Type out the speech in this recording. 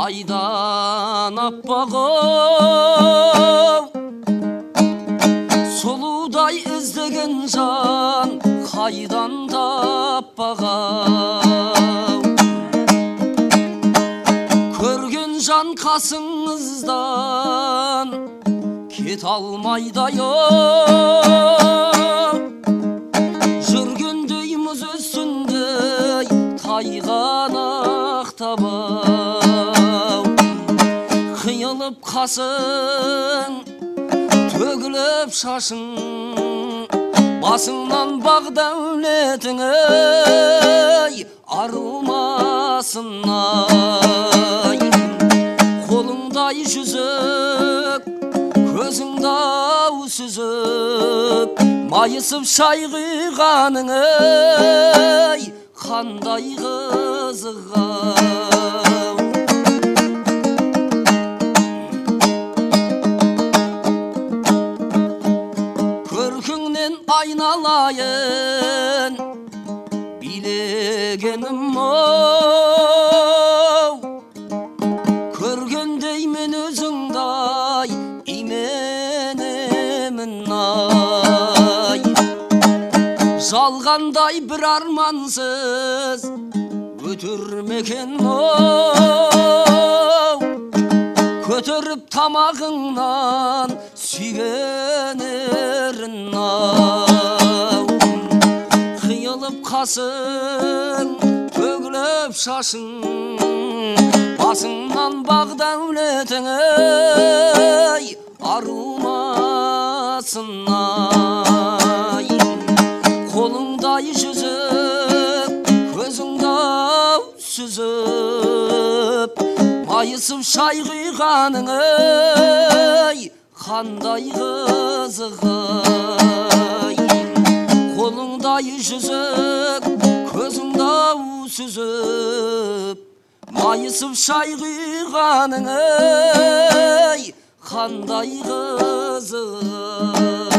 айдан аппақ сұлудай іздеген жан қайдан таппақ көрген жан қасыңыздан кет алмайдай жүргендей мұз үстіндей тайғанақтап қиылып қасың төгіліп шашың басыңнан бақ дәулетің арумасынай қолыңдай жүзік көзіңдау сүзіп майысып шай құйғаның қандай қызық көркіңнен айналайын билегенім көргендей мен өзіңдай именемін ай жалғандай бір армансыз өтірмекен көтеріп тамағыңнан сүйгенерін қиылып қасың төгіліп шашың басыңнан бақ дәулетің арумасынай қолыңдай жүзіп көзіңдау сүзіп майысып шай құйғаның қандай қызық қолыңдай жүзіп көзіңдау сүзіп майысып шай құйғаның қандай қызық